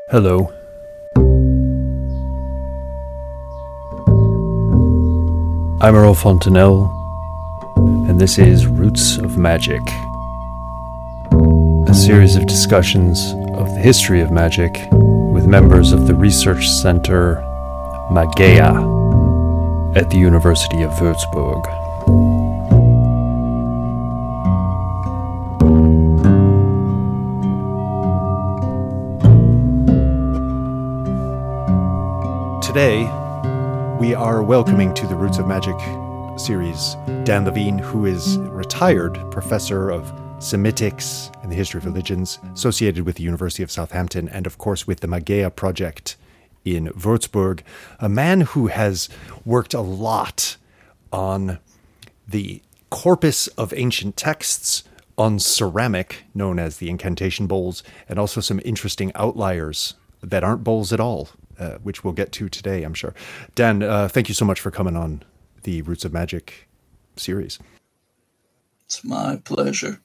Hello. I'm Earl Fontanelle, and this is Roots of Magic, a series of discussions of the history of magic with members of the research center Mageia at the University of Würzburg. Today, we are welcoming to the Roots of Magic series Dan Levine, who is retired professor of Semitics and the history of religions, associated with the University of Southampton, and of course with the Mageia project in Würzburg. A man who has worked a lot on the corpus of ancient texts, on ceramic, known as the incantation bowls, and also some interesting outliers that aren't bowls at all. Which we'll get to today, I'm sure. Dan, thank you so much for coming on the Roots of Magic series. It's my pleasure.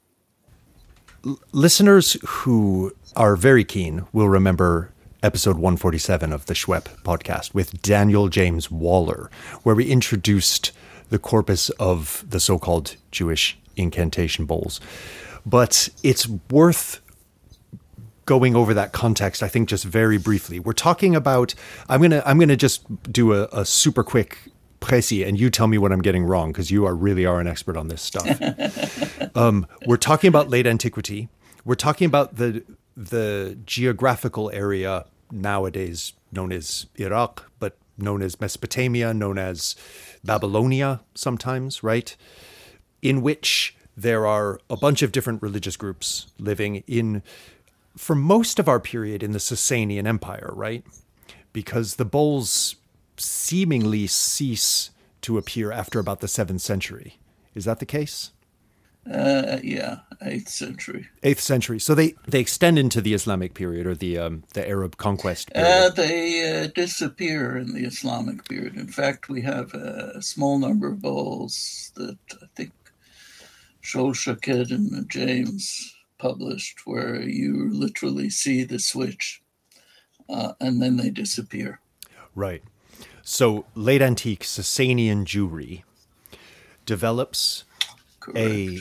Listeners who are very keen will remember episode 147 of the Schwepp podcast with Daniel James Waller, where we introduced the corpus of the so-called Jewish incantation bowls. But it's worth going over that context, I think, just very briefly. We're talking about, I'm gonna just do a super quick précis, and you tell me what I'm getting wrong, because you really are an expert on this stuff. We're talking about late antiquity. We're talking about the geographical area nowadays known as Iraq, but known as Mesopotamia, known as Babylonia sometimes, right? In which there are a bunch of different religious groups living in, for most of our period, in the Sasanian Empire, right? Because the bowls seemingly cease to appear after about the 7th century. Is that the case? Yeah, 8th century. 8th century. So they extend into the Islamic period, or the Arab conquest period. They disappear in the Islamic period. In fact, we have a small number of bowls that I think Shoshaked and James published, where you literally see the switch and then they disappear. Right. So late antique Sasanian Jewry develops Correct. A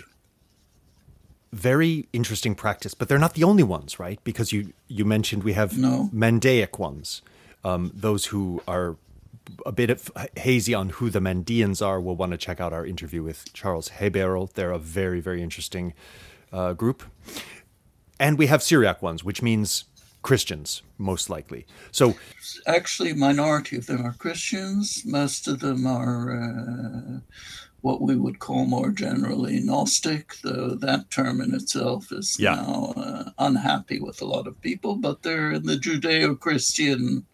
very interesting practice, but they're not the only ones, right? Because you mentioned we have Mandaic ones. Those who are a bit hazy on who the Mandeans are will want to check out our interview with Charles Heberl. They're a very, very interesting group. And we have Syriac ones, which means Christians, most likely. So actually, minority of them are Christians. Most of them are what we would call more generally Gnostic, though that term in itself is now unhappy with a lot of people, but they're in the Judeo-Christian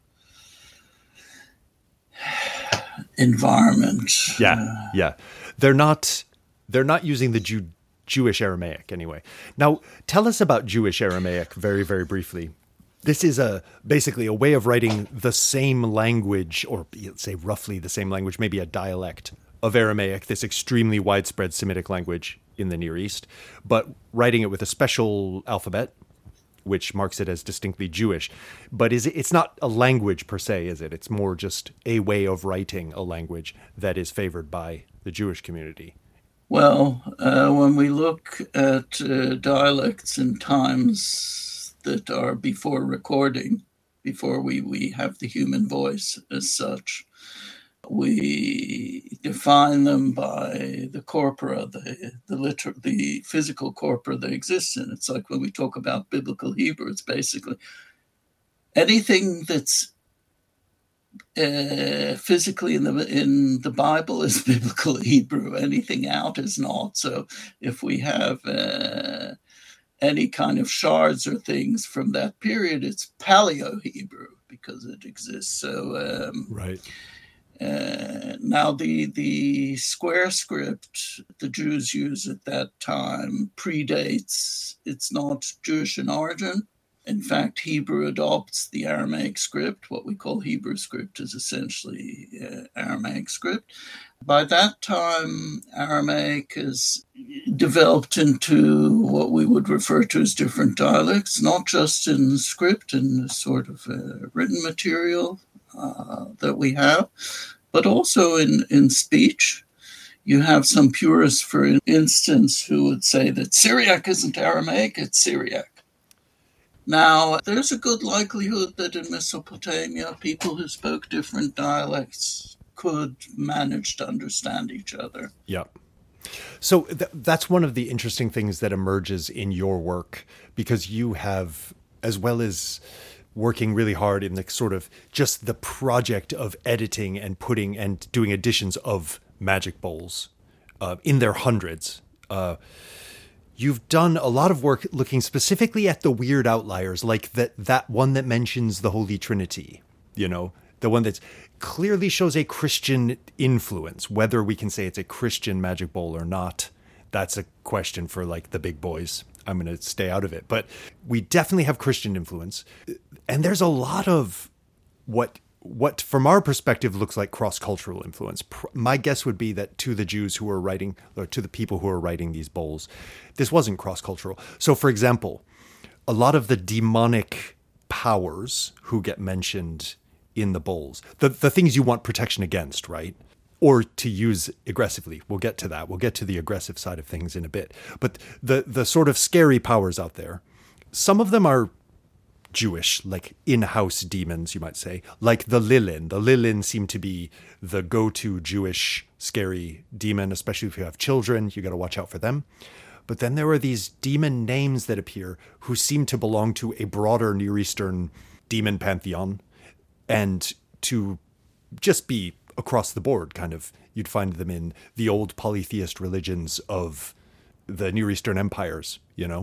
environment. Yeah. They're not using the Jewish Aramaic anyway. Now, tell us about Jewish Aramaic very, very briefly. This is basically a way of writing the same language, or let's say roughly the same language, maybe a dialect of Aramaic, this extremely widespread Semitic language in the Near East, but writing it with a special alphabet, which marks it as distinctly Jewish. But it's not a language per se, is it? It's more just a way of writing a language that is favored by the Jewish community. Well, when we look at dialects in times that are before recording, before we have the human voice as such, we define them by the corpora, the physical corpora they exist in. It's like when we talk about biblical Hebrew, it's basically anything that's physically in the Bible is biblical Hebrew. Anything out is not. So if we have any kind of shards or things from that period, it's Paleo Hebrew because it exists. So right. Now the square script the Jews use at that time predates. It's not Jewish in origin. In fact, Hebrew adopts the Aramaic script. What we call Hebrew script is essentially Aramaic script. By that time, Aramaic has developed into what we would refer to as different dialects, not just in script and sort of written material that we have, but also in speech. You have some purists, for instance, who would say that Syriac isn't Aramaic, it's Syriac. Now, there's a good likelihood that in Mesopotamia, people who spoke different dialects could manage to understand each other. Yeah. So that's one of the interesting things that emerges in your work, because you have, as well as working really hard in the sort of just the project of editing and putting and doing editions of Magic Bowls in their hundreds. You've done a lot of work looking specifically at the weird outliers, like that one that mentions the Holy Trinity, the one that clearly shows a Christian influence. Whether we can say it's a Christian Magic Bowl or not, that's a question for like the big boys. I'm going to stay out of it. But we definitely have Christian influence. And there's a lot of what from our perspective looks like cross-cultural influence. My guess would be that to the Jews who were writing, or to the people who are writing these bowls, this wasn't cross-cultural. So for example, a lot of the demonic powers who get mentioned in the bowls, the things you want protection against, right? Or to use aggressively. We'll get to that. We'll get to the aggressive side of things in a bit. But the sort of scary powers out there, some of them are Jewish, like in-house demons, you might say, like the Lilin. The Lilin seem to be the go-to Jewish scary demon, especially if you have children. You got to watch out for them. But then there are these demon names that appear who seem to belong to a broader Near Eastern demon pantheon, and to just be across the board, kind of. You'd find them in the old polytheist religions of the Near Eastern empires,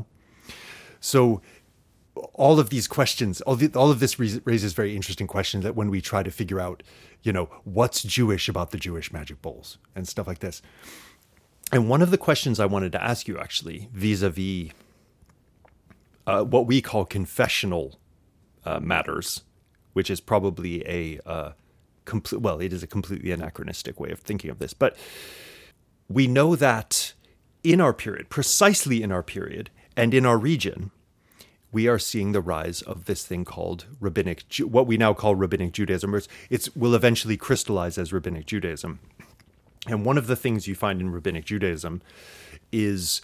So all of these questions, all of this raises very interesting questions that when we try to figure out, what's Jewish about the Jewish Magic Bowls and stuff like this. And one of the questions I wanted to ask you, actually, vis-a-vis what we call confessional matters, which is probably it is a completely anachronistic way of thinking of this. But we know that in our period, precisely in our period, and in our region, we are seeing the rise of this thing called what we now call Rabbinic Judaism. It will eventually crystallize as Rabbinic Judaism. And one of the things you find in Rabbinic Judaism is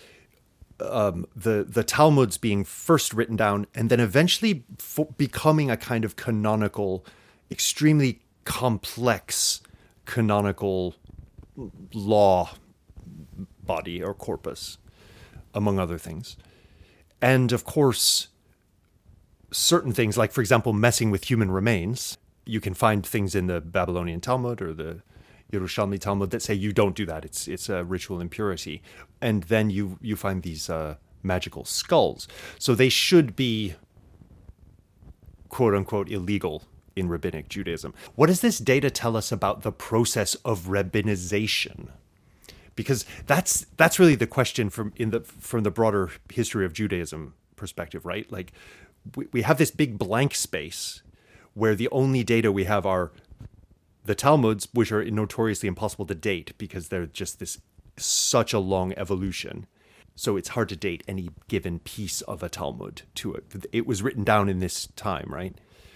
the Talmuds being first written down and then eventually becoming a kind of canonical, extremely complex canonical law body or corpus, among other things. And of course, certain things, like, for example, messing with human remains, you can find things in the Babylonian Talmud or the Yerushalmi Talmud that say you don't do that. It's a ritual impurity. And then you find these magical skulls. So they should be, quote unquote, illegal in Rabbinic Judaism. What does this data tell us about the process of rabbinization? Because that's really the question from the broader history of Judaism perspective, right? Like we have this big blank space where the only data we have are the Talmuds, which are notoriously impossible to date because they're just such a long evolution. So it's hard to date any given piece of a Talmud to it. It was written down in this time, right?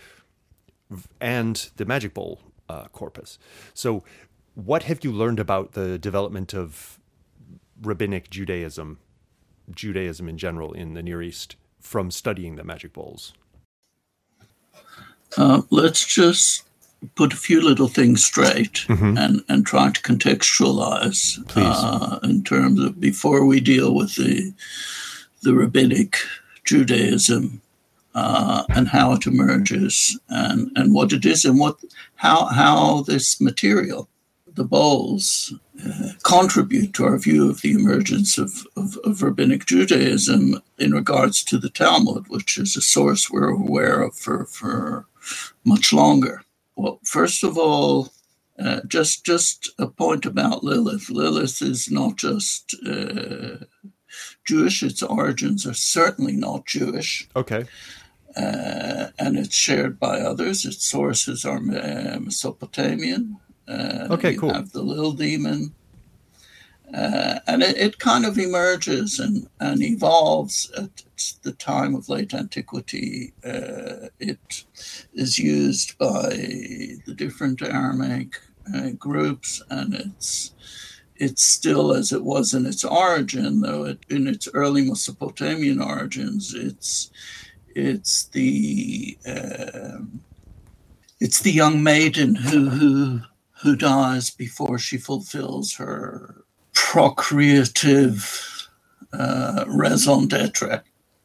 And the Magic Bowl corpus. So what have you learned about the development of Rabbinic Judaism in general in the Near East from studying the Magic Bowls? Let's just put a few little things straight and try to contextualize in terms of before we deal with the Rabbinic Judaism and how it emerges and what it is and how this material, the bowls, contribute to our view of the emergence of Rabbinic Judaism in regards to the Talmud, which is a source we're aware of for much longer. Well, first of all, just a point about Lilith. Lilith is not just Jewish. Its origins are certainly not Jewish. Okay. And it's shared by others. Its sources are Mesopotamian. You cool. have the Lil demon. And it kind of emerges and evolves at the time of late antiquity. It is used by the different Aramaic groups, and it's still as it was in its origin, though in its early Mesopotamian origins, it's the young maiden who dies before she fulfills her procreative raison d'etre,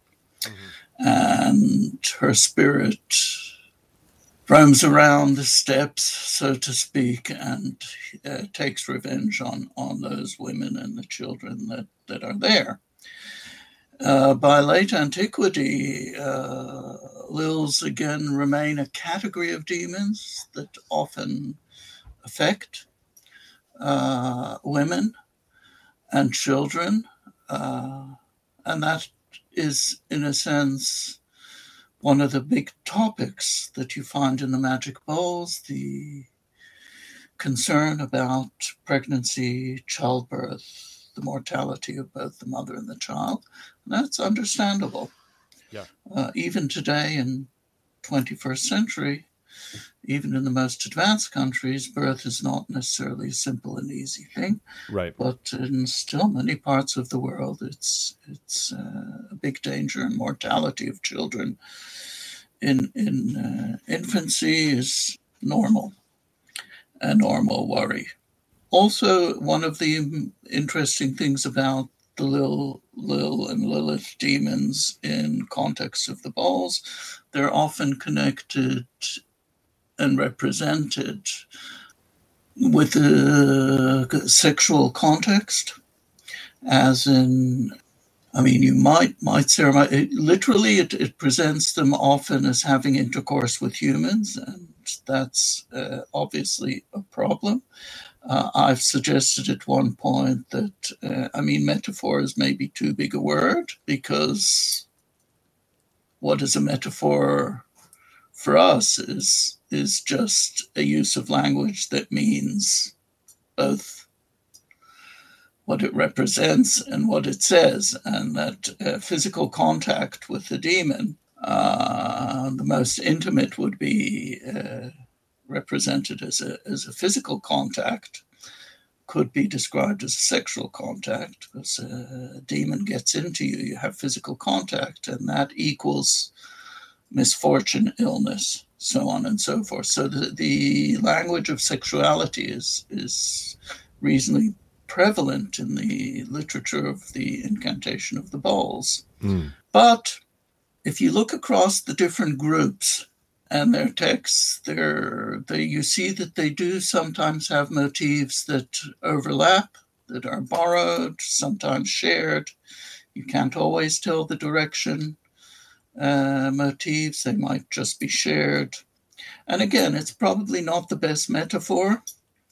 and her spirit roams around the steppes, so to speak, and takes revenge on those women and the children that are there. By late antiquity, Lils again remain a category of demons that often affect women and children, and that is, in a sense, one of the big topics that you find in the magic bowls, the concern about pregnancy, childbirth, the mortality of both the mother and the child. And that's understandable. Yeah. Even today in 21st century, even in the most advanced countries, birth is not necessarily a simple and easy thing. Right. But in still many parts of the world, it's a big danger, and mortality of children in infancy is normal, a normal worry. Also, one of the interesting things about the Lil and Lilith demons in context of the bowls, they're often connected and represented with a sexual context, as in, I mean, you might say, literally it presents them often as having intercourse with humans, and that's obviously a problem. I've suggested at one point that, metaphor is maybe too big a word, because what is a metaphor for us is just a use of language that means both what it represents and what it says, and that physical contact with the demon, the most intimate, would be represented as a physical contact, could be described as a sexual contact, because a demon gets into you, you have physical contact, and that equals misfortune, illness, so on and so forth. So the language of sexuality is reasonably prevalent in the literature of the incantation of the bowls. But if you look across the different groups and their texts, you see that they do sometimes have motifs that overlap, that are borrowed, sometimes shared. You can't always tell the direction. Motifs, they might just be shared. And again, it's probably not the best metaphor,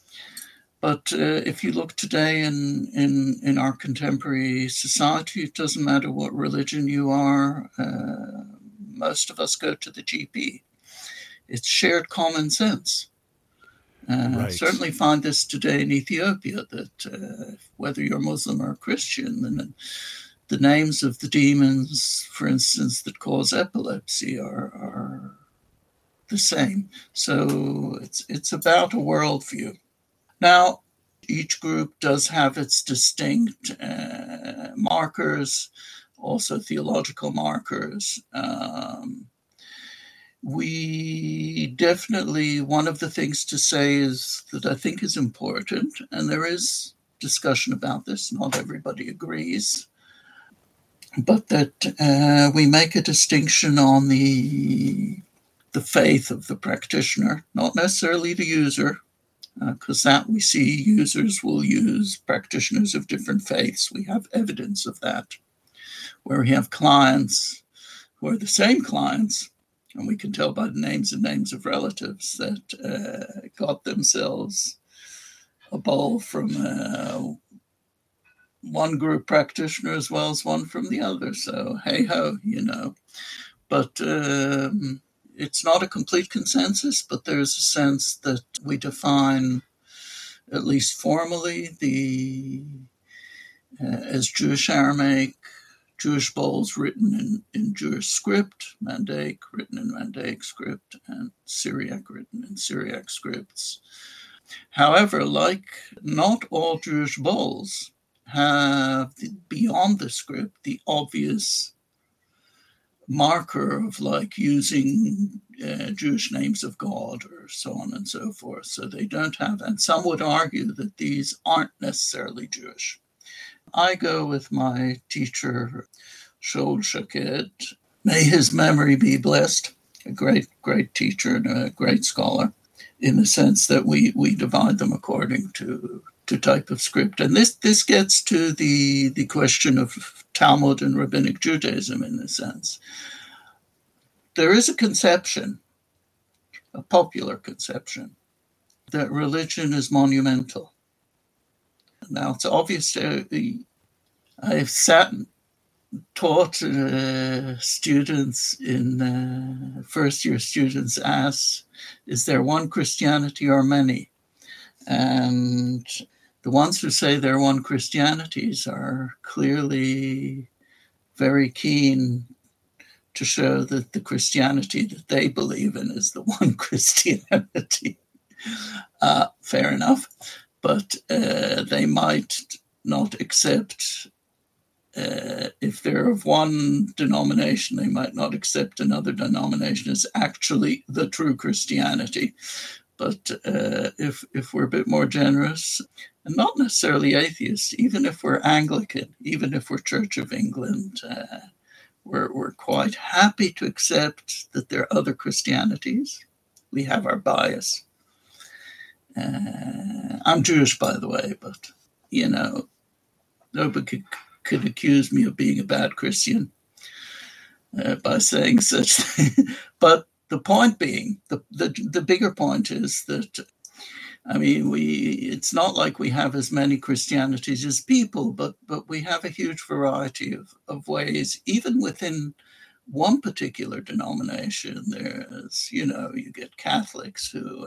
but if you look today in our contemporary society, it doesn't matter what religion you are. Most of us go to the GP. It's shared common sense. Right. Certainly find this today in Ethiopia, that whether you're Muslim or Christian, then the names of the demons, for instance, that cause epilepsy are the same. So it's about a worldview. Now, each group does have its distinct markers, also theological markers. We definitely, one of the things to say is that I think is important, and there is discussion about this, not everybody agrees, but that we make a distinction on the faith of the practitioner, not necessarily the user, because that we see users will use practitioners of different faiths. We have evidence of that, where we have clients who are the same clients, and we can tell by the names and names of relatives that got themselves a bowl from one group practitioner as well as one from the other. So hey-ho, But it's not a complete consensus, but there's a sense that we define at least formally, as Jewish Aramaic, Jewish bowls written in Jewish script, Mandaic written in Mandaic script, and Syriac written in Syriac scripts. However, like not all Jewish bowls have, beyond the script, the obvious marker of like using Jewish names of God or so on and so forth. So they don't have, and some would argue that these aren't necessarily Jewish. I go with my teacher, Shaul Shaked. May his memory be blessed. A great, great teacher and a great scholar, in the sense that we divide them according to type of script. And this gets to the question of Talmud and Rabbinic Judaism in this sense. There is a conception, a popular conception, that religion is monumental. Now, it's obvious I've sat and taught students in first-year students ask, is there one Christianity or many? And the ones who say they're one Christianities are clearly very keen to show that the Christianity that they believe in is the one Christianity. Fair enough. But they might not accept, if they're of one denomination, they might not accept another denomination as actually the true Christianity. But if we're a bit more generous, and not necessarily atheists, even if we're Anglican, even if we're Church of England, we're quite happy to accept that there are other Christianities. We have our bias. I'm Jewish, by the way, but, nobody could accuse me of being a bad Christian by saying such things. But the point being, the bigger point is that, it's not like we have as many Christianities as people, but we have a huge variety of ways, even within one particular denomination. There's, you get Catholics who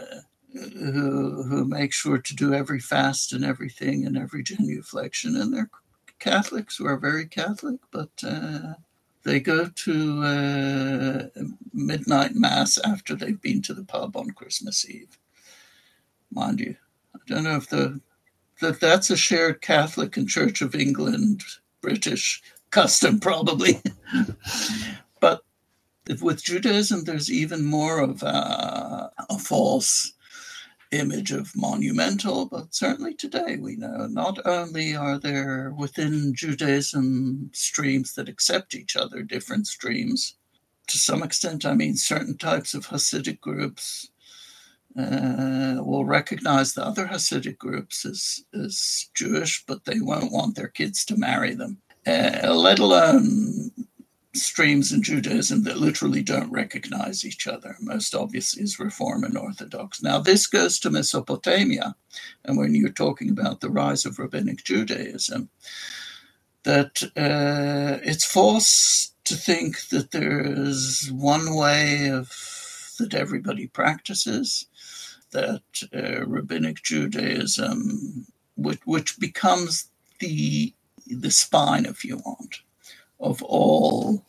make sure to do every fast and everything and every genuflection, and they're Catholics who are very Catholic, but they go to midnight mass after they've been to the pub on Christmas Eve. Mind you, I don't know if that's a shared Catholic and Church of England British custom, probably. But with Judaism, there's even more of a false image of monumental, but certainly today we know not only are there within Judaism streams that accept each other, different streams. To some extent, certain types of Hasidic groups will recognize the other Hasidic groups as Jewish, but they won't want their kids to marry them, let alone streams in Judaism that literally don't recognize each other. Most obviously is Reform and Orthodox. Now, this goes to Mesopotamia, and when you're talking about the rise of Rabbinic Judaism, that it's false to think that there's one way that everybody practices, that Rabbinic Judaism, which becomes the spine, if you want, of all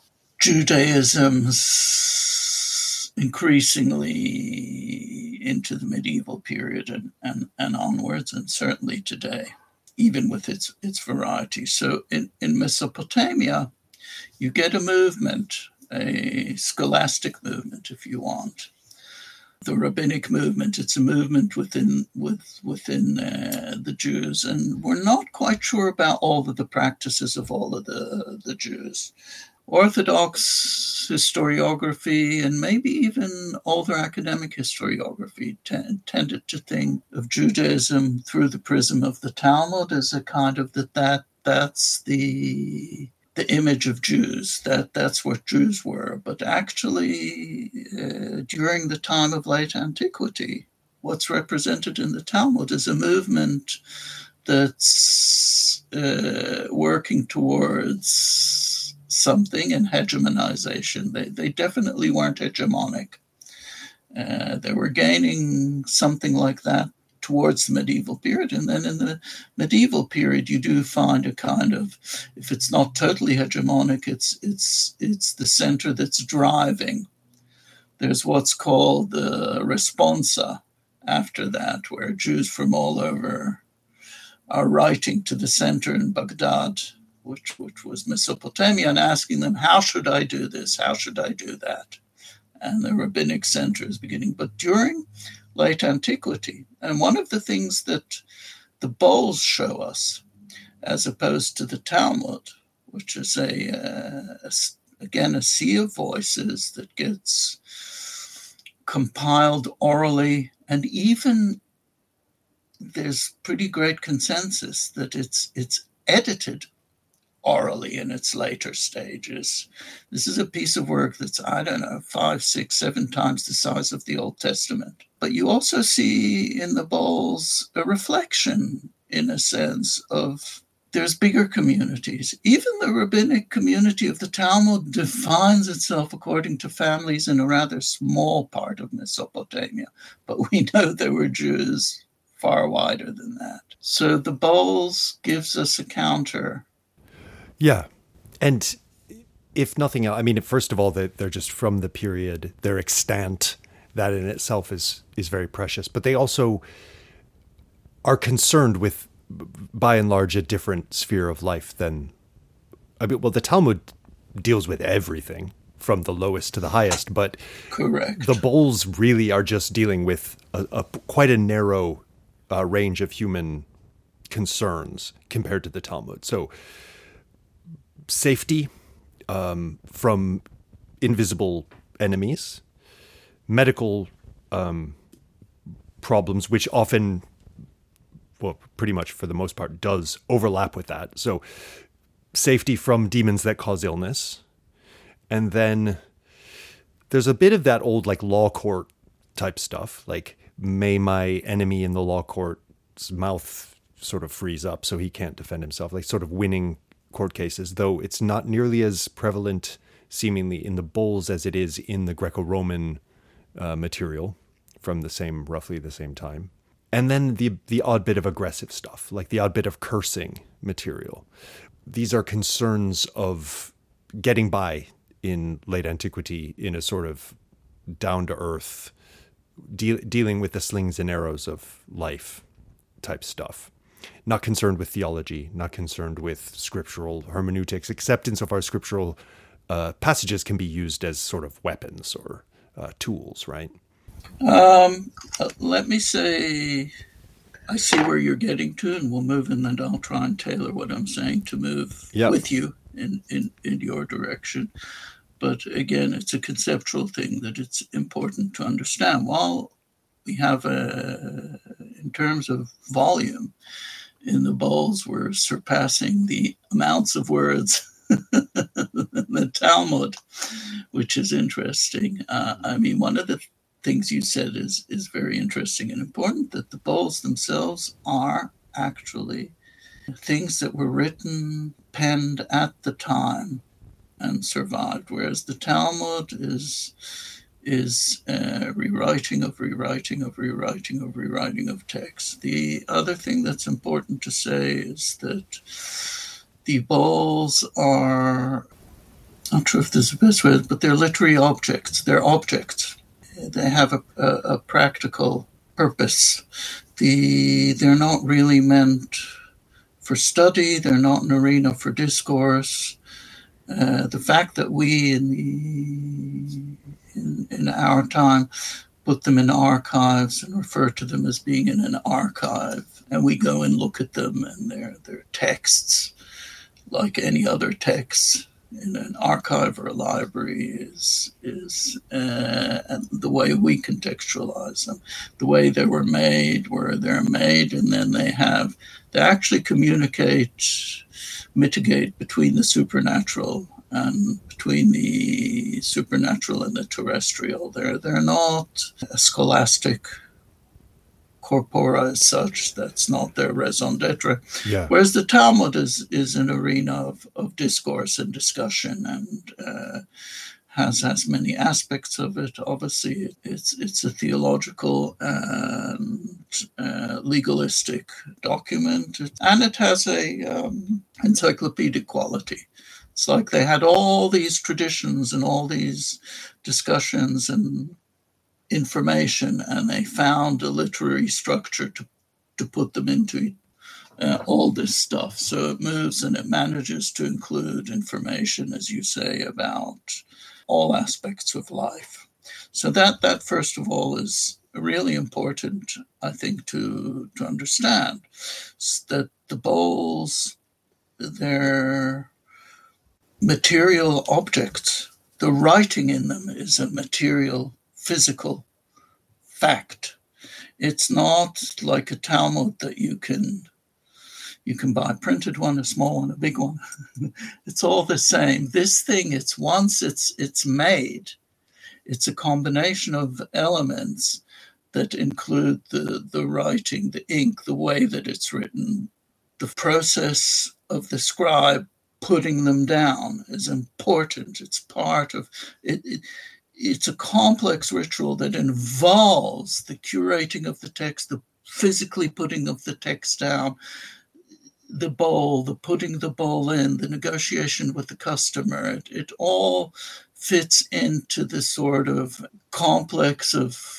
Judaisms increasingly into the medieval period and onwards, and certainly today, even with its variety. So in Mesopotamia, you get a movement, a scholastic movement, if you want. The rabbinic movement, it's a movement within the Jews, and we're not quite sure about all of the practices of all of the Jews. Orthodox historiography and maybe even older academic historiography tended to think of Judaism through the prism of the Talmud as a kind of that's the image of Jews, that's what Jews were. But actually, during the time of late antiquity, what's represented in the Talmud is a movement that's working towards something in hegemonization. They definitely weren't hegemonic. They were gaining something like that towards the medieval period. And then in the medieval period, you do find a kind of, if it's not totally hegemonic, it's the center that's driving. There's what's called the responsa after that, where Jews from all over are writing to the center in Baghdad, which was Mesopotamia, and asking them, how should I do this? How should I do that? And the rabbinic center is beginning. But during late antiquity, and one of the things that the bowls show us, as opposed to the Talmud, which is again a sea of voices that gets compiled orally, and even there's pretty great consensus that it's edited orally in its later stages. This is a piece of work that's, 5, 6, 7 times the size of the Old Testament. But you also see in the bowls a reflection, in a sense, of there's bigger communities. Even the rabbinic community of the Talmud defines itself according to families in a rather small part of Mesopotamia. But we know there were Jews far wider than that. So the bowls gives us a counter. Yeah. And if nothing else, I mean, first of all, they're just from the period, they're extant. That in itself is very precious. But they also are concerned with, by and large, a different sphere of life than, the Talmud deals with everything from the lowest to the highest, but correct. The bowls really are just dealing with quite a narrow range of human concerns compared to the Talmud. So safety from invisible enemies, medical problems, which often, pretty much for the most part, does overlap with that. So safety from demons that cause illness. And then there's a bit of that old law court type stuff, like may my enemy in the law court's mouth sort of freeze up so he can't defend himself, like sort of winning court cases, though it's not nearly as prevalent seemingly in the bowls as it is in the Greco-Roman material from roughly the same time. And then the odd bit of aggressive stuff, like the odd bit of cursing material. These are concerns of getting by in late antiquity in a sort of down-to-earth, dealing with the slings and arrows of life type stuff. Not concerned with theology, not concerned with scriptural hermeneutics, except insofar as scriptural passages can be used as sort of weapons or tools, right? Let me say, I see where you're getting to, and we'll move, and then I'll try and tailor what I'm saying to move with you in your direction. But again, it's a conceptual thing that it's important to understand. While we have, in terms of volume, in the bowls, we're surpassing the amounts of words in the Talmud, which is interesting. One of the things you said is very interesting and important, that the bowls themselves are actually things that were written, penned at the time and survived, whereas the Talmud is rewriting of text. The other thing that's important to say is that the bowls are, I'm not sure if this is the best way, but they're literary objects. They're objects. They have a practical purpose. They're not really meant for study. They're not an arena for discourse. The fact that we in our time put them in archives and refer to them as being in an archive, and we go and look at them, and they're texts like any other texts in an archive or a library is the way we contextualize them, the way they were made, where they're made, and then they actually mitigate between the supernatural and between the supernatural and the terrestrial. They're not a scholastic corpora as such. That's not their raison d'etre. Yeah. Whereas the Talmud is an arena of discourse and discussion and has many aspects of it. Obviously, it's a theological and legalistic document, and it has a encyclopedic quality. It's like they had all these traditions and all these discussions and information, and they found a literary structure to put them into all this stuff. So it moves and it manages to include information, as you say, about all aspects of life. So that first of all is really important, I think, to understand that the bowls, they're material objects. The writing in them is a material, physical fact. It's not like a Talmud that you can buy a printed one, a small one, a big one. It's all the same. This thing, once it's made, it's a combination of elements that include the writing, the ink, the way that it's written. The process of the scribe putting them down is important. It's part of it. It's a complex ritual that involves the curating of the text, the physically putting of the text down, the bowl, the putting the bowl in, the negotiation with the customer. It all fits into the sort of complex of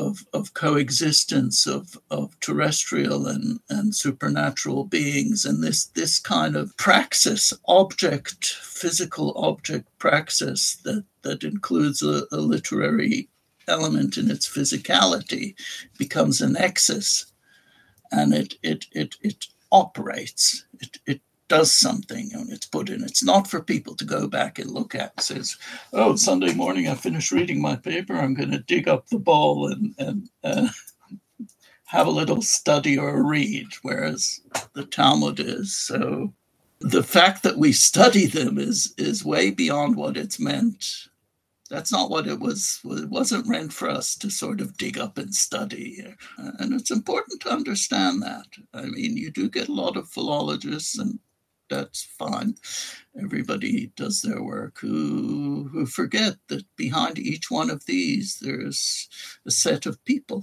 coexistence of terrestrial and supernatural beings. And this kind of praxis, physical object praxis that includes a literary element in its physicality becomes a nexus, and it operates. It does something when it's put in. It's not for people to go back and look at. It says, oh, Sunday morning I finished reading my paper, I'm going to dig up the bowl and have a little study or a read, whereas the Talmud is. So the fact that we study them is way beyond what it's meant. That's not what it was. It wasn't meant for us to sort of dig up and study. And it's important to understand that. I mean, you do get a lot of philologists, and that's fine. Everybody does their work who forget that behind each one of these, there's a set of people.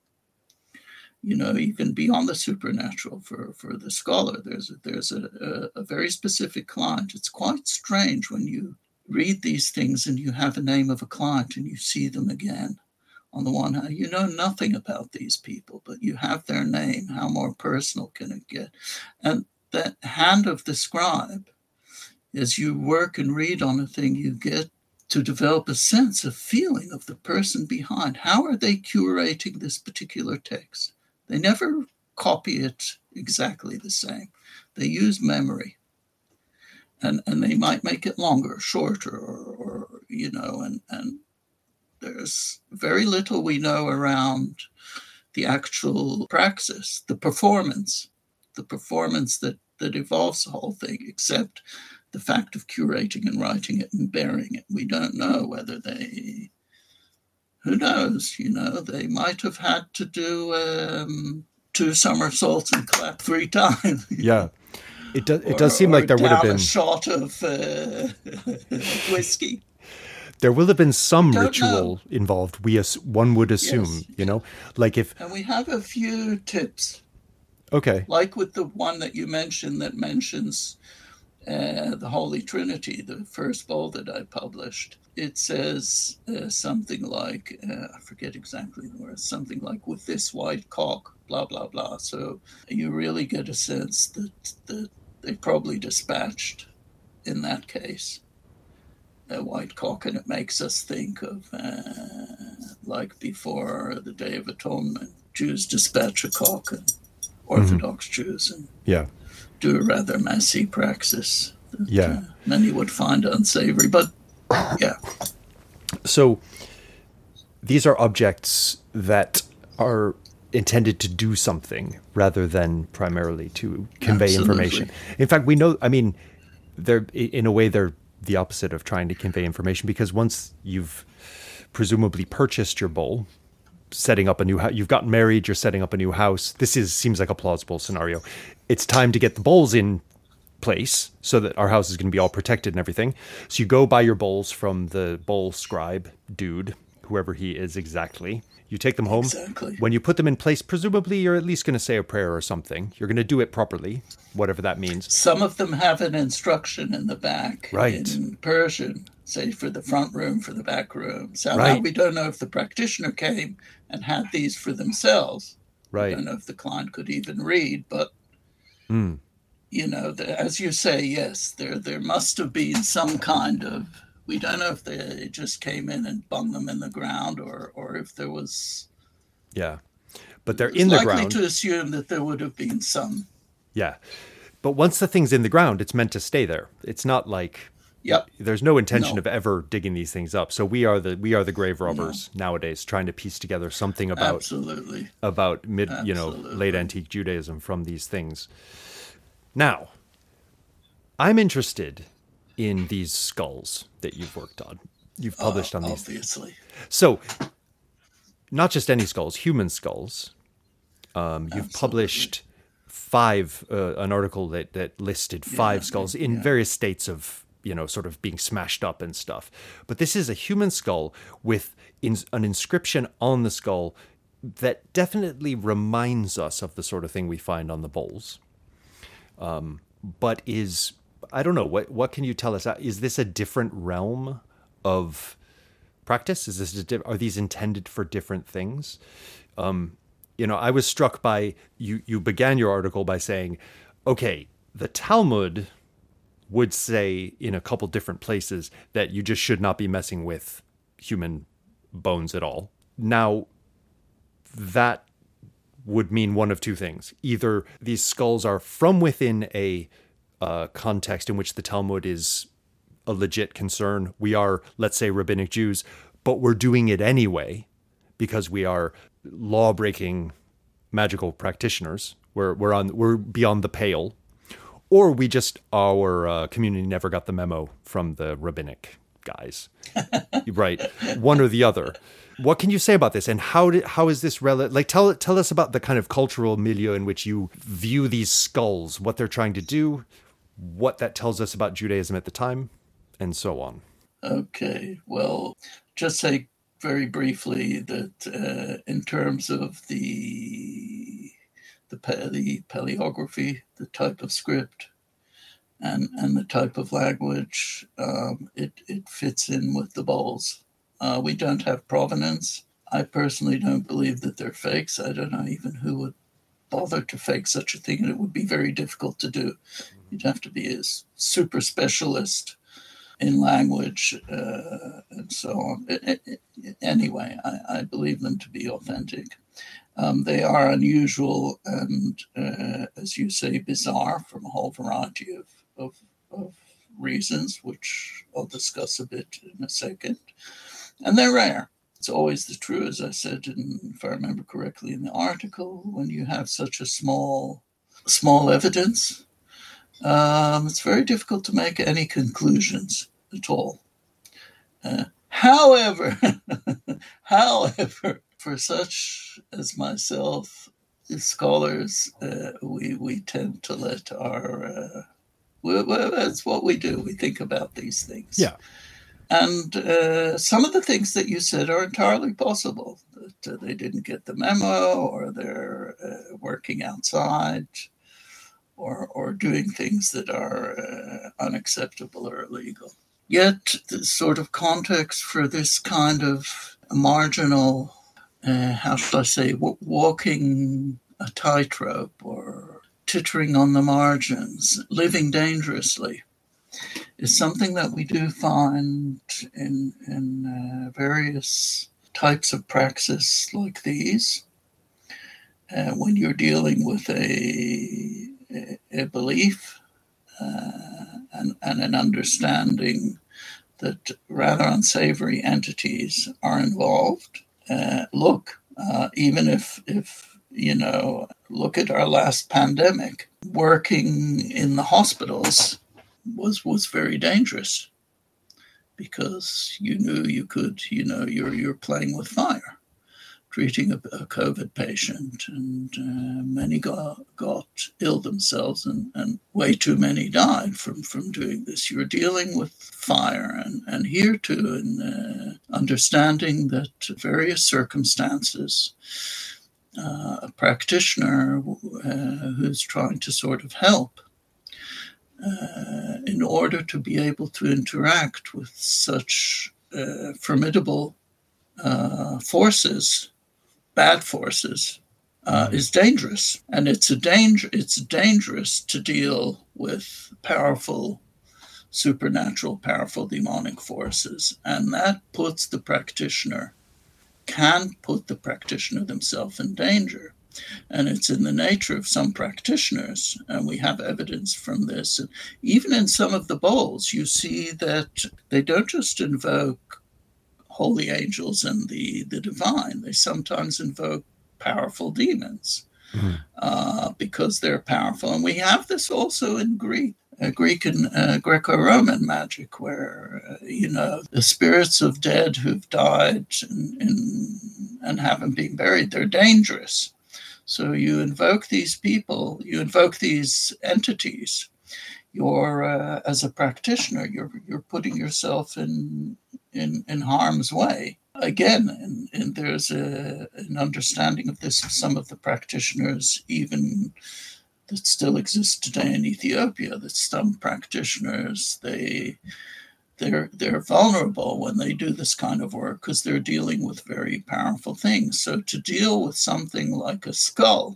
You know, even beyond the supernatural for the scholar, there's a very specific client. It's quite strange when you read these things and you have a name of a client and you see them again. On the one hand, you know nothing about these people, but you have their name. How more personal can it get? And that hand of the scribe, as you work and read on a thing, you get to develop a sense of feeling of the person behind. How are they curating this particular text? They never copy it exactly the same. They use memory. And they might make it longer, shorter, or you know, and there's very little we know around the actual praxis, the performance that evolves the whole thing, except the fact of curating and writing it and bearing it. We don't know whether who knows, you know, they might have had to do 2 somersaults and clap 3 times. Yeah. It does seem like there would have been a shot of whiskey. There will have been some ritual involved. One would assume, yes. You know, like if. And we have a few tips. Okay. Like with the one that you mentioned that mentions the Holy Trinity, the first bowl that I published. It says something like, I forget exactly the words, something like, with this white cock, blah, blah, blah. So you really get a sense that they probably dispatched, in that case, a white cock. And it makes us think of, like before the Day of Atonement, Jews dispatch a cock, and Orthodox Jews, and do a rather messy praxis that many would find unsavory. But yeah. So these are objects that are intended to do something rather than primarily to convey information. In fact, we know, I mean, they're in a way they're the opposite of trying to convey information, because once you've presumably purchased your bowl, setting up a new house, you've gotten married, you're setting up a new house. Seems like a plausible scenario. It's time to get the bowls in place so that our house is going to be all protected and everything. So you go buy your bowls from the bowl scribe dude, whoever he is exactly. You take them home. Exactly. When you put them in place, presumably you're at least going to say a prayer or something. You're going to do it properly, whatever that means. Some of them have an instruction in the back Right. in Persian, say for the front room, for the back room. So Right. now we don't know if the practitioner came and had these for themselves. Right. I don't know if the client could even read, but as you say, yes, there must have been some kind of. We don't know if they just came in and bung them in the ground, or if there was. Yeah, but they're in the ground. Likely to assume that there would have been some. Yeah, but once the thing's in the ground, it's meant to stay there. It's not like. Yep. There's no intention of ever digging these things up. So we are the grave robbers nowadays, trying to piece together something about late antique Judaism from these things. Now, I'm interested in these skulls that you've worked on. You've published on these. Obviously. So, not just any skulls, human skulls. You've published an article that listed 5 skulls in various states of, sort of being smashed up and stuff. But this is a human skull with an inscription on the skull that definitely reminds us of the sort of thing we find on the bowls. But is, I don't know, what can you tell us? Is this a different realm of practice? Are these intended for different things? I was struck by, you began your article by saying, okay, the Talmud would say in a couple different places that you just should not be messing with human bones at all. Now, that would mean one of two things. Either these skulls are from within a context in which the Talmud is a legit concern. We are, let's say, rabbinic Jews, but we're doing it anyway because we are law-breaking magical practitioners. We're beyond the pale. Or our community never got the memo from the rabbinic guys. Right. One or the other. What can you say about this? And how is this tell us about the kind of cultural milieu in which you view these skulls, what they're trying to do, what that tells us about Judaism at the time, and so on. Okay. Well, just say very briefly that in terms of the paleography, the type of script, and the type of language, it fits in with the bowls. We don't have provenance. I personally don't believe that they're fakes. I don't know even who would bother to fake such a thing, and it would be very difficult to do. You'd have to be a super specialist in language and so on. Anyway, I believe them to be authentic. They are unusual and, as you say, bizarre from a whole variety of reasons, which I'll discuss a bit in a second. And they're rare. It's always true, as I said, if I remember correctly in the article, when you have such a small evidence, it's very difficult to make any conclusions at all. However, for such as myself, scholars, we tend to let our that's what we do. We think about these things. Yeah. And some of the things that you said are entirely possible. That they didn't get the memo, or they're working outside, or doing things that are unacceptable or illegal. Yet the sort of context for this kind of marginal, how should I say, walking a tightrope or tittering on the margins, living dangerously, is something that we do find in various types of praxis like these. When you're dealing with a belief and an understanding that rather unsavory entities are involved. Even if look at our last pandemic, working in the hospitals was very dangerous because you knew you could, you're playing with fire. treating a COVID patient, and many got ill themselves, and way too many died from doing this. You're dealing with fire, and here too, in understanding that various circumstances, a practitioner who's trying to sort of help in order to be able to interact with such formidable forces, bad forces, is dangerous. And it's dangerous to deal with powerful supernatural, powerful demonic forces. And that can put the practitioner themselves in danger. And it's in the nature of some practitioners, and we have evidence from this. And even in some of the bowls, you see that they don't just invoke holy angels and the divine. They sometimes invoke powerful demons because they're powerful. And we have this also in Greek and Greco-Roman magic, where, the spirits of dead who've died and haven't been buried, they're dangerous. So you invoke these people, you invoke these entities. You're, as a practitioner, you're putting yourself in harm's way. Again, and there's an understanding of this of some of the practitioners, even that still exist today in Ethiopia, that some practitioners, they're vulnerable when they do this kind of work because they're dealing with very powerful things. So to deal with something like a skull,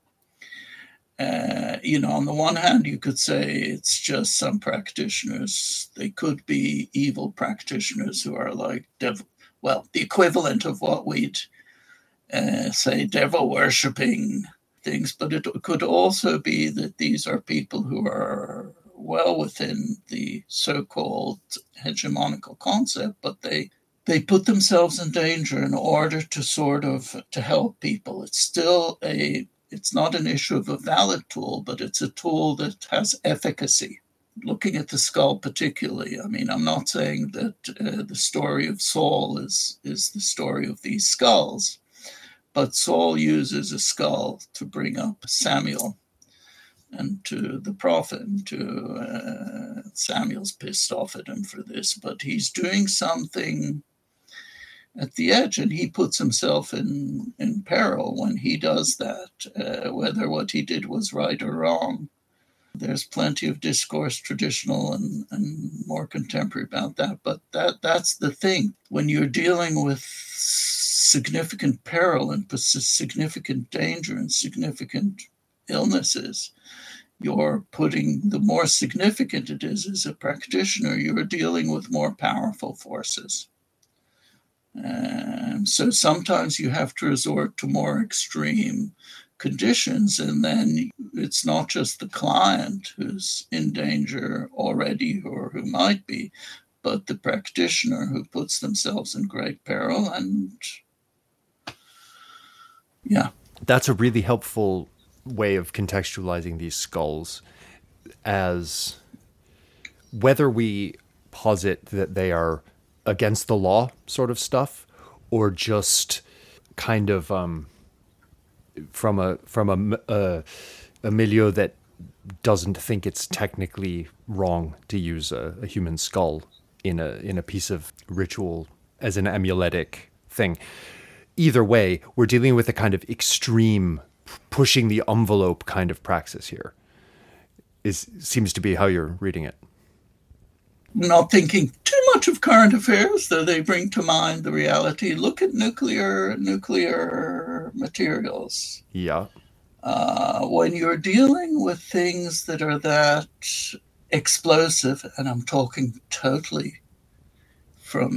on the one hand, you could say it's just some practitioners. They could be evil practitioners who are like the equivalent of what we'd say devil worshipping things. But it could also be that these are people who are well within the so-called hegemonical concept, but they put themselves in danger in order to sort of to help people. It's not an issue of a valid tool, but it's a tool that has efficacy. Looking at the skull particularly, I mean, I'm not saying that the story of Saul is the story of these skulls, but Saul uses a skull to bring up Samuel and to the prophet, and to Samuel's pissed off at him for this, but he's doing something at the edge, and he puts himself in peril when he does that, whether what he did was right or wrong. There's plenty of discourse, traditional and more contemporary, about that, but that's the thing. When you're dealing with significant peril and significant danger and significant illnesses, you're putting, the more significant it is as a practitioner, you're dealing with more powerful forces. So sometimes you have to resort to more extreme conditions, and then it's not just the client who's in danger already or who might be, but the practitioner who puts themselves in great peril. And yeah. That's a really helpful way of contextualizing these skulls, as whether we posit that they are against the law sort of stuff, or just kind of from a milieu that doesn't think it's technically wrong to use a human skull in a piece of ritual as an amuletic thing. Either way, we're dealing with a kind of extreme, pushing the envelope kind of praxis here. Seems to be how you're reading it. Not thinking too much of current affairs, though they bring to mind the reality. Look at nuclear materials. Yeah. When you're dealing with things that are that explosive, and I'm talking totally from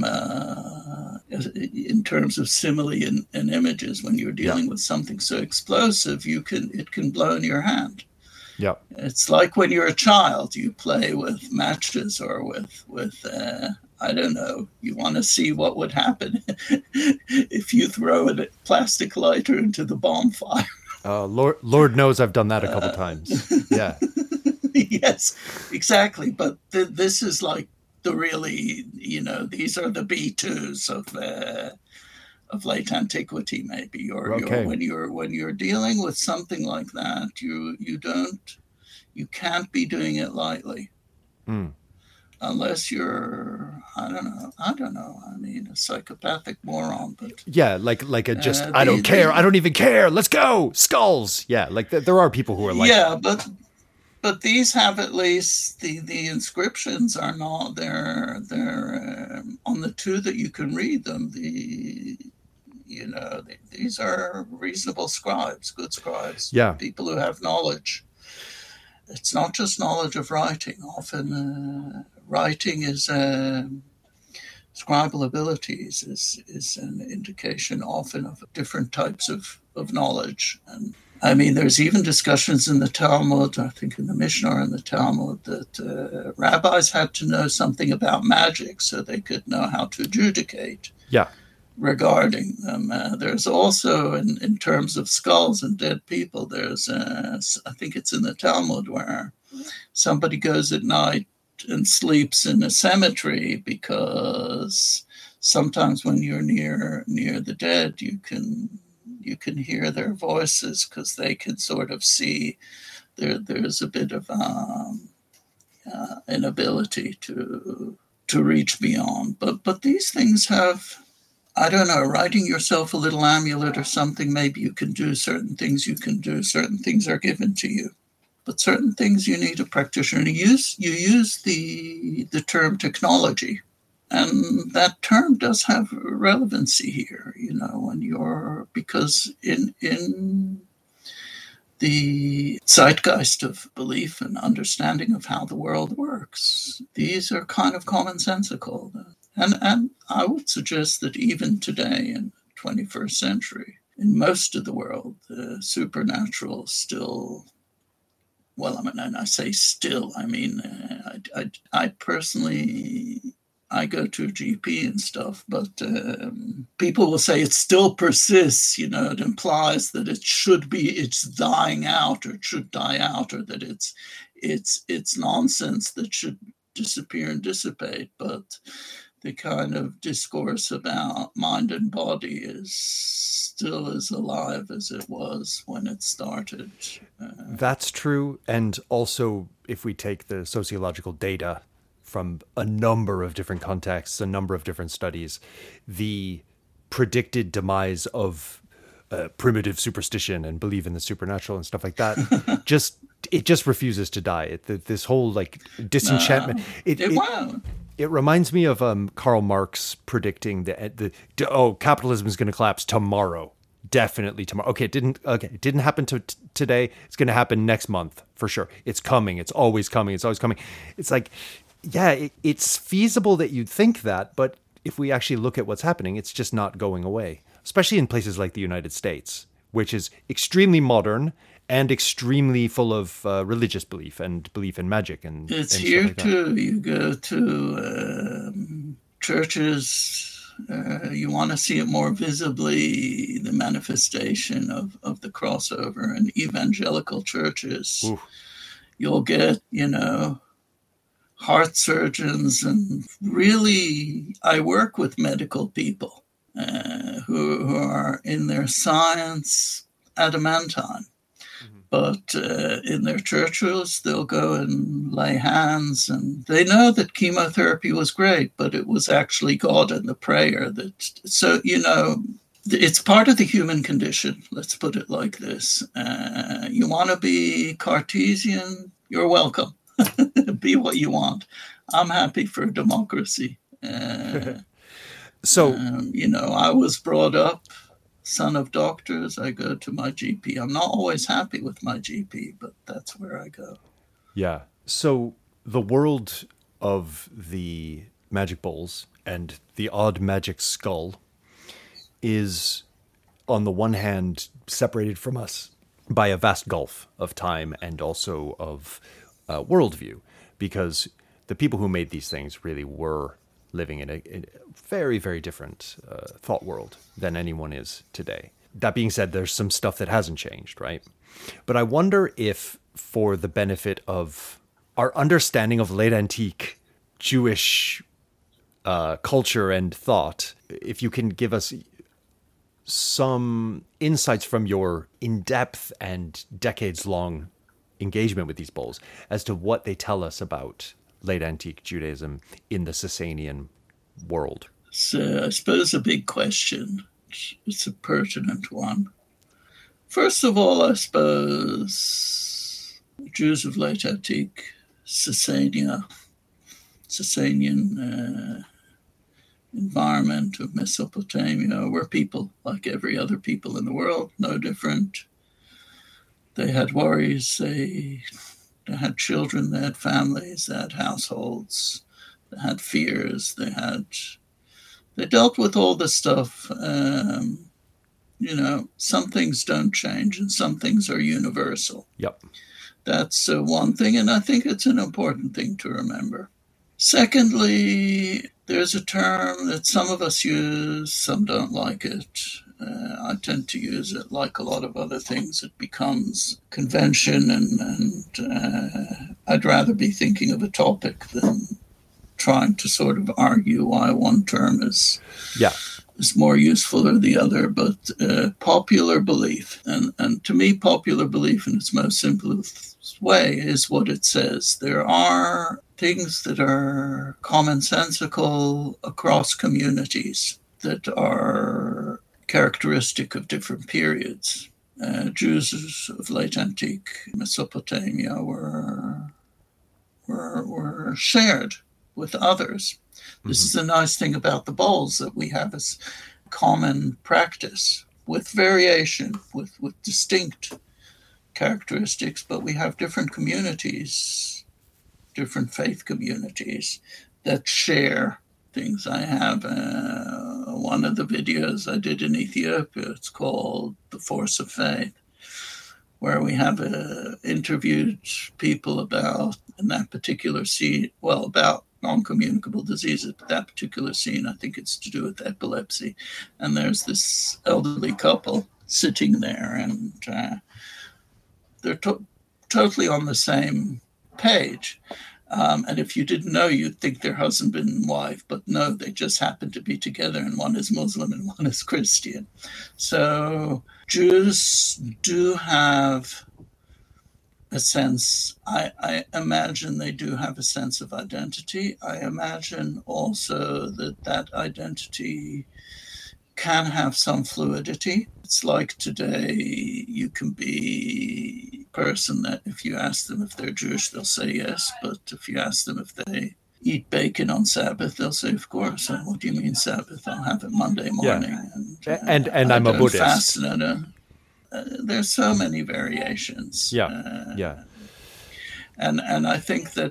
in terms of simile and images, when you're dealing with something so explosive, it can blow in your hand. Yeah, it's like when you're a child, you play with matches or with I don't know. You want to see what would happen if you throw a plastic lighter into the bonfire. Lord knows I've done that a couple times. Yeah. Yes, exactly. But this is like the really, these are the B2s of late antiquity, maybe, or Okay. when you're dealing with something like that, you can't be doing it lightly. Mm. Unless you're, I don't know. I mean, a psychopathic moron, but Yeah, like a just I don't care. I the don't even care. Let's go. Skulls. Yeah, like there are people who are like that. yeah, but these have at least the inscriptions are not they're on the two that you can read them. These are reasonable scribes, good scribes, Yeah. people who have knowledge. It's not just knowledge of writing. Often writing is scribal abilities is an indication often of different types of knowledge. And I mean, there's even discussions in the Talmud, I think in the Mishnah and the Talmud, that rabbis had to know something about magic so they could know how to adjudicate Yeah. regarding them. There's also, in terms of skulls and dead people, there's, I think it's in the Talmud, where somebody goes at night and sleeps in a cemetery because sometimes when you're near the dead, you can hear their voices because they can sort of see. There's a bit of an ability to reach beyond. But these things have, I don't know, writing yourself a little amulet or something. Maybe you can do certain things. You can do certain things are given to you. But certain things you need a practitioner. And you use the term technology, and that term does have relevancy here. Because in the zeitgeist of belief and understanding of how the world works, these are kind of commonsensical. And I would suggest that even today in the 21st century, in most of the world, the supernatural still. Well, I mean, and I say still, I mean, I personally, I go to a GP and stuff, but people will say it still persists. It implies that it's dying out, or it should die out, or that it's nonsense that should disappear and dissipate. But the kind of discourse about mind and body is still as alive as it was when it started. That's true. And also, if we take the sociological data from a number of different contexts, a number of different studies, the predicted demise of primitive superstition and belief in the supernatural and stuff like that it just refuses to die. This whole like disenchantment. It won't. It reminds me of Karl Marx predicting capitalism is going to collapse tomorrow. Definitely tomorrow. Okay, it didn't happen today. It's going to happen next month for sure. It's coming. It's always coming. It's always coming. It's like, yeah, it's feasible that you'd think that, but if we actually look at what's happening, it's just not going away. Especially in places like the United States, which is extremely modern and extremely full of religious belief and belief in magic. And it's and here stuff like too. You go to churches. You want to see it more visibly, the manifestation of the crossover in evangelical churches. Ooh. You'll get, heart surgeons, and really, I work with medical people who are in their science adamantine. But in their churches, they'll go and lay hands, and they know that chemotherapy was great, but it was actually God and the prayer it's part of the human condition. Let's put it like this. You want to be Cartesian? You're welcome. Be what you want. I'm happy for democracy. So, I was brought up son of doctors. I go to my GP. I'm not always happy with my GP, but that's where I go. Yeah. So the world of the magic bowls and the odd magic skull is, on the one hand, separated from us by a vast gulf of time and also of worldview, because the people who made these things really were living in a very, very different thought world than anyone is today. That being said, there's some stuff that hasn't changed, right? But I wonder if, for the benefit of our understanding of late antique Jewish culture and thought, if you can give us some insights from your in-depth and decades-long engagement with these bowls as to what they tell us about late antique Judaism in the Sasanian world? So I suppose a big question. It's a pertinent one. First of all, I suppose Jews of late antique Sasanian environment of Mesopotamia were people like every other people in the world, no different. They had worries, they had children, they had families, they had households, they had fears, they dealt with all this stuff. Some things don't change and some things are universal. Yep. That's one thing, and I think it's an important thing to remember. Secondly, there's a term that some of us use, some don't like it. I tend to use it like a lot of other things. It becomes convention, and I'd rather be thinking of a topic than trying to sort of argue why one term is more useful or the other. But popular belief, and to me, popular belief in its most simplest way is what it says. There are things that are commonsensical across communities that are characteristic of different periods. Jews of late antique Mesopotamia were shared with others. Mm-hmm. This is a nice thing about the bowls, that we have this common practice with variation, with distinct characteristics, but we have different communities, different faith communities that share things. I have one of the videos I did in Ethiopia. It's called The Force of Faith, where we have interviewed people about, in that particular scene, about non-communicable diseases, but that particular scene, I think it's to do with epilepsy. And there's this elderly couple sitting there, and they're totally on the same page. And if you didn't know, you'd think they're husband and wife, but no, they just happen to be together, and one is Muslim and one is Christian. So Jews do have a sense, I imagine they do have a sense of identity. I imagine also that identity can have some fluidity. It's like today, you can be a person that if you ask them if they're Jewish, they'll say yes. But if you ask them if they eat bacon on Sabbath, they'll say, of course. And what do you mean Sabbath? I'll have it Monday morning. Yeah. And I'm a Buddhist. Fast, there's so many variations. Yeah. And I think that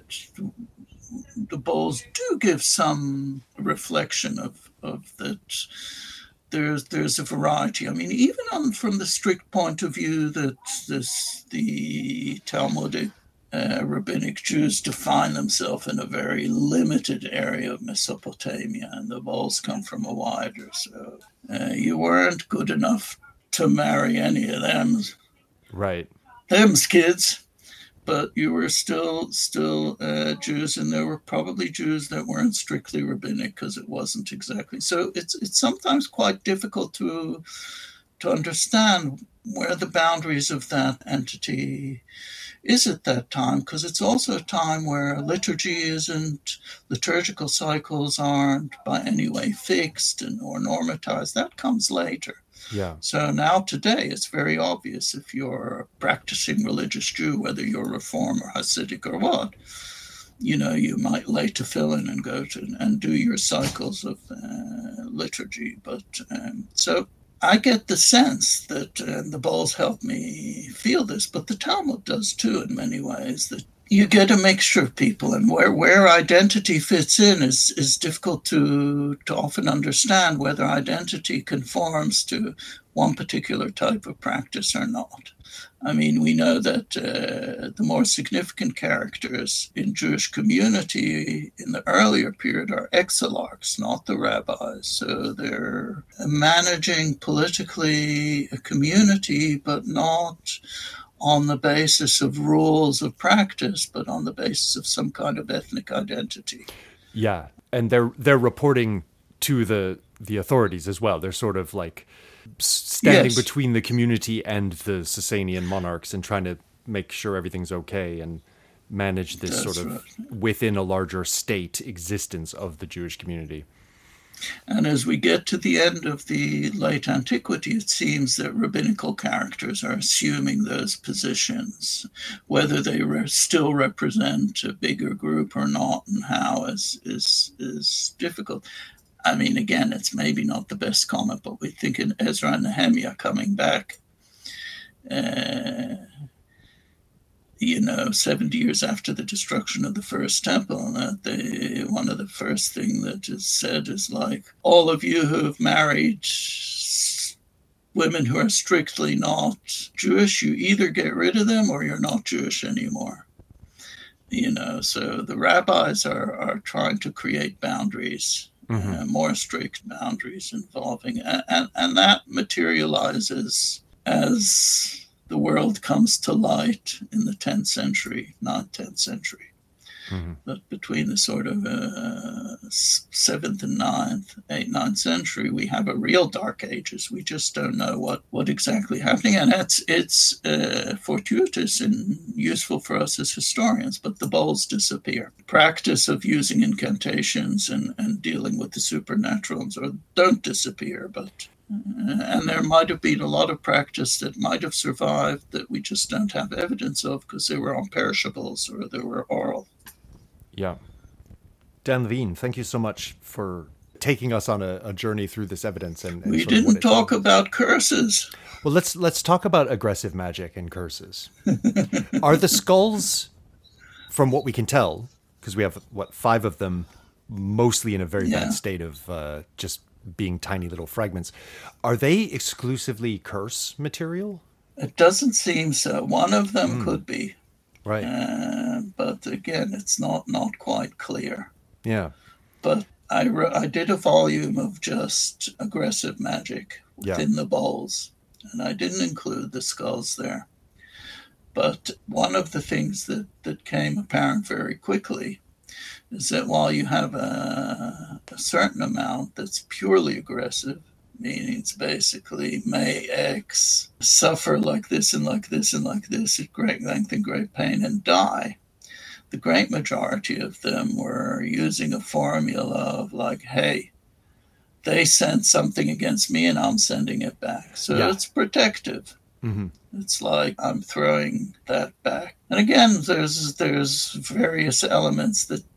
the bowls do give some reflection of that. There's a variety. I mean, even from the strict point of view that the Talmudic rabbinic Jews define themselves in a very limited area of Mesopotamia, and the bowls come from a wider. So you weren't good enough to marry any of them. Right. Them's kids. But you were still Jews, and there were probably Jews that weren't strictly rabbinic because it wasn't exactly. So it's sometimes quite difficult to understand where the boundaries of that entity is at that time, because it's also a time where liturgy isn't, liturgical cycles aren't by any way fixed or normatized. That comes later. Yeah. So now today, it's very obvious if you're a practicing religious Jew, whether you're Reform or Hasidic or what, you might lay tefillin and go to and do your cycles of liturgy. But so I get the sense that the bowls help me feel this, but the Talmud does too in many ways, that you get a mixture of people, and where identity fits in is difficult to often understand, whether identity conforms to one particular type of practice or not. I mean, we know that the more significant characters in Jewish community in the earlier period are exilarchs, not the rabbis. So they're managing politically a community, but not on the basis of rules of practice, but on the basis of some kind of ethnic identity. Yeah, and they're reporting to the the authorities as well. They're sort of like standing Yes. between the community and the Sasanian monarchs and trying to make sure everything's okay and manage this That's sort of right. within a larger state existence of the Jewish community. And as we get to the end of the late antiquity, it seems that rabbinical characters are assuming those positions. Whether they still represent a bigger group or not, and how is difficult. I mean, again, it's maybe not the best comment, but we think in Ezra and Nehemiah coming back, 70 years after the destruction of the first temple, that one of the first thing that is said is like, all of you who have married women who are strictly not Jewish, you either get rid of them or you're not Jewish anymore. So the rabbis are trying to create boundaries. More strict boundaries involving, and that materializes as the world comes to light in the 10th century, not 10th century. But between the sort of 7th and 9th century, we have a real dark ages. We just don't know what exactly happening. And it's fortuitous and useful for us as historians, but the bowls disappear. Practice of using incantations and dealing with the supernatural don't disappear, but and there might have been a lot of practice that might have survived that we just don't have evidence of because they were on perishables or they were oral. Yeah. Dan Levine, thank you so much for taking us on a journey through this evidence. And we didn't talk about curses. Well, let's talk about aggressive magic and curses. Are the skulls, from what we can tell, because we have, 5 of them, mostly in a very bad state of just being tiny little fragments, are they exclusively curse material? It doesn't seem so. One of them could be. Right. But again, it's not quite clear. Yeah. But I did a volume of just aggressive magic within the bowls, and I didn't include the skulls there. But one of the things that came apparent very quickly is that while you have a certain amount that's purely aggressive, meaning it's basically may X suffer like this and like this and like this at great length and great pain and die, the great majority of them were using a formula of like, hey, they sent something against me and I'm sending it back. So it's protective. It's like I'm throwing that back. And again, there's various elements that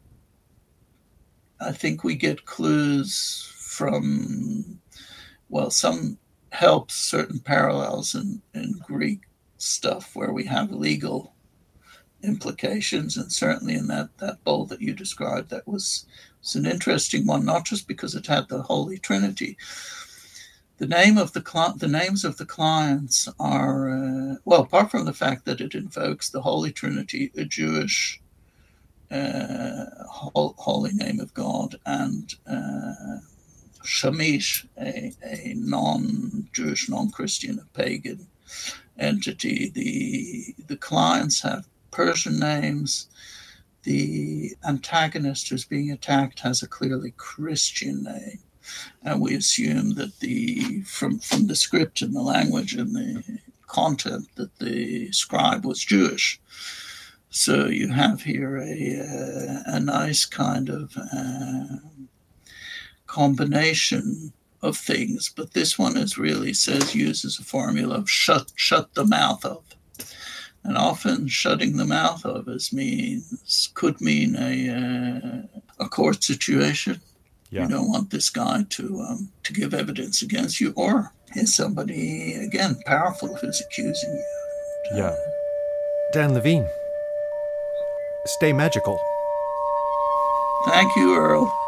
I think we get clues from. Well, some helps certain parallels in Greek stuff where we have legal implications, and certainly in that bowl that you described, that was an interesting one, not just because it had the Holy Trinity. The names of the clients are, apart from the fact that it invokes the Holy Trinity, a Jewish holy name of God, and Shamish, a non-Jewish, non-Christian, a pagan entity. The clients have Persian names. The antagonist who's being attacked has a clearly Christian name. And we assume that from the script and the language and the content that the scribe was Jewish. So you have here a nice kind of combination of things, but this one uses a formula of shut the mouth of, and often shutting the mouth of could mean a court situation. You don't want this guy to give evidence against you, or is somebody again powerful who's accusing you. Dan Levine, stay magical. Thank you, Earl.